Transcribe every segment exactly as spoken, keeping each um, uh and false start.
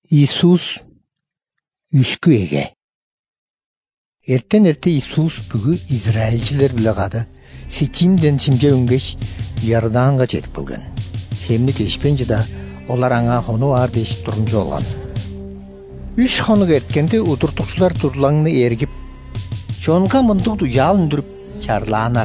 Иисус үшкү эге. Эртен эрте Иисус бүгү Израильчилер биле кады Ситимден Симже үнгеш Иорданга жетип келген. Хемни кешпен жада олар аңа хону ар деш турумжу болгон. Үч хонуга эрткенде утуртукчулар турлаңны ээргип, чонга мындык жалын дүрүп чарлаанар.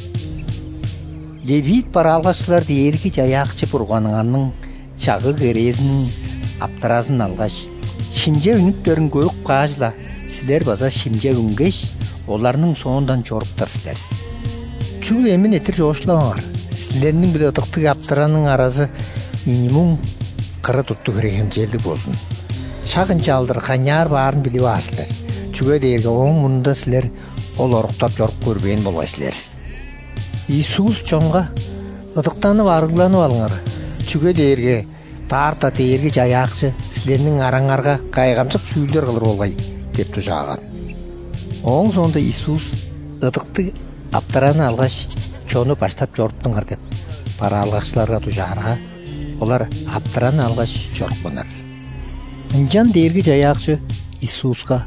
Левит баралгачылар дээрги жаякчы бурганыңанын чагы керезин аптыразын алгаш, шимже үнүптөрүн көрүп кажла, силер база шимже үнгеш, оларның соондан жоруптар силер. Чүл эмин этир жоошулаңар, силернин бир ыдыктык аптыранын аразы инимун кыры тутту кереген желдик болсун. Шагын жалдыр каняр баарын билип алсыздар. Чүгө дээрге оң мурунда силер ол оруктап жоруп көрбөйүн болбайсыздар. Иисус чонга ыдыктанып арыгланып алыңар. Чүгө дээрге тарта дээрге жаякчы силернин араңарга кайгамчык сүүлдөр кылыр болбай деп тужааган. Оң сонда Иисус ыдыкты аптыраны алгаш чону баштап жоруптуңар деп бара алгачыларга тужаарга, олар аптыраны алгаш жорупконор. Инжан дээрге жаякчы Иисуска: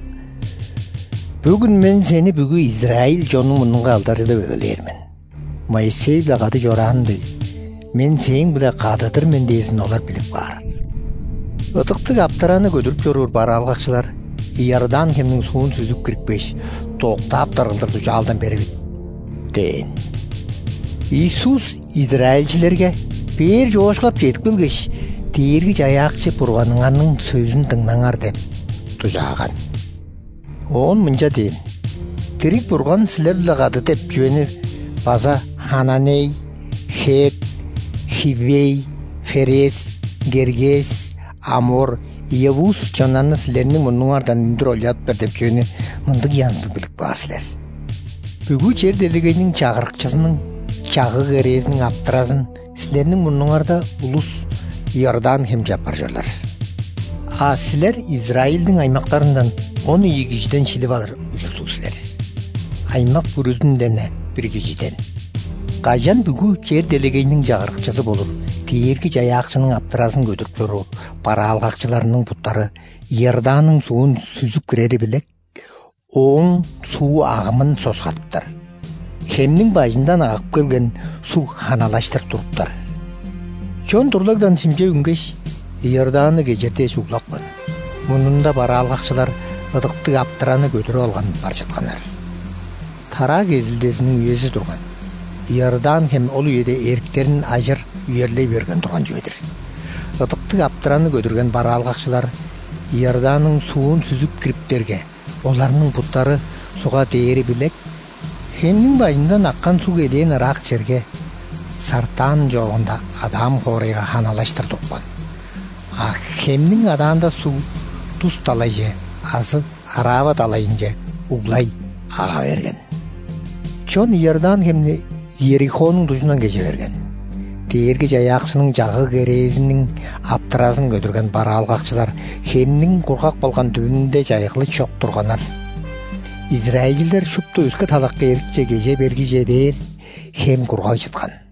"Бүгүн мен сени бүгү Израиль жонун мунунга алдарды деп өлөрмүн. Моисей биле кады жораанды. Мен сең биле кадыдыр мен десин олар билип бар." Ыдыктык аптыраны көдүрүп жоруур бара алгачылар Иордан кемнин суун сүзүп кирикпеш, токтап тарылдырды жалдан берип дейин. Иисус Израильчилерге бээр жоошулап жетип келгеш, дээрги жаякчы бурганыңардын сөзүн тыңдаңар деп тужааган. Он мынча дейин: "Тирик бурган силер биле кады деп жөнү база Хананей, Хет, Хивей, Ферес, Гергес, Амор, Иевус чонаны силернин мунуңардан үндүр олятпер деп жөнү мындык янды билип барсыздар. Бүгү жер делегенин чагырыкчысынын чагы керезинин аптыразын силернин мунуңарда улус Иордан хем жапар жерлер. А силер Израилдин аймактарынан он iki кишиден шилип алыр ужурсузсуздар. Аймак бүрүзүндөн бир кишиден. Кайжан бүгү жер делегенин жагырыкчысы болуп, дээрги жаякчынын аптырасын көтүрүп жоруу бара алгакчыларынын буттары Иорданын суун сүзүп кирери билек, оң суу агымын сосгатыптар. Хемнин бажындан агып келген суу ханалаштыр туруптар. Чон турлагдан Симже үнгеш Иорданы кечерте суулакпын. Мунунда бара алгакчылар ыдыктык аптыраны көтөрүп алган бар жаткандар. Тара кезилдесинин үйөсү турган. Иордан хем ол үйөдө эрктерин ажыр үйөрлөй берген турган жөөдүр. Ыдыктык аптыраны көтөргөн бара алгакчылар Иорданын суун сүзүп кириптерге, оларнын буттары суга дээри билек, хемнин байынан аккан суу келен ырак жерге сартан жогунда адам хорыйга ханалаштыр тукпан. А хемнин адаанда суу туз талайже, азы араба талайынже углай ага берген. Чон Иордан хемни Ерихонун тушунан кече берген. Дээрги жаякчынын жагы керезинин аптырасын көтөргөн бара алгакчылар хемнин кургак болгон түбүндө жайгылы чок турганар. Израильдер шупту үскө талакка эркче кеже бергиже дээр хем кургак жаткан.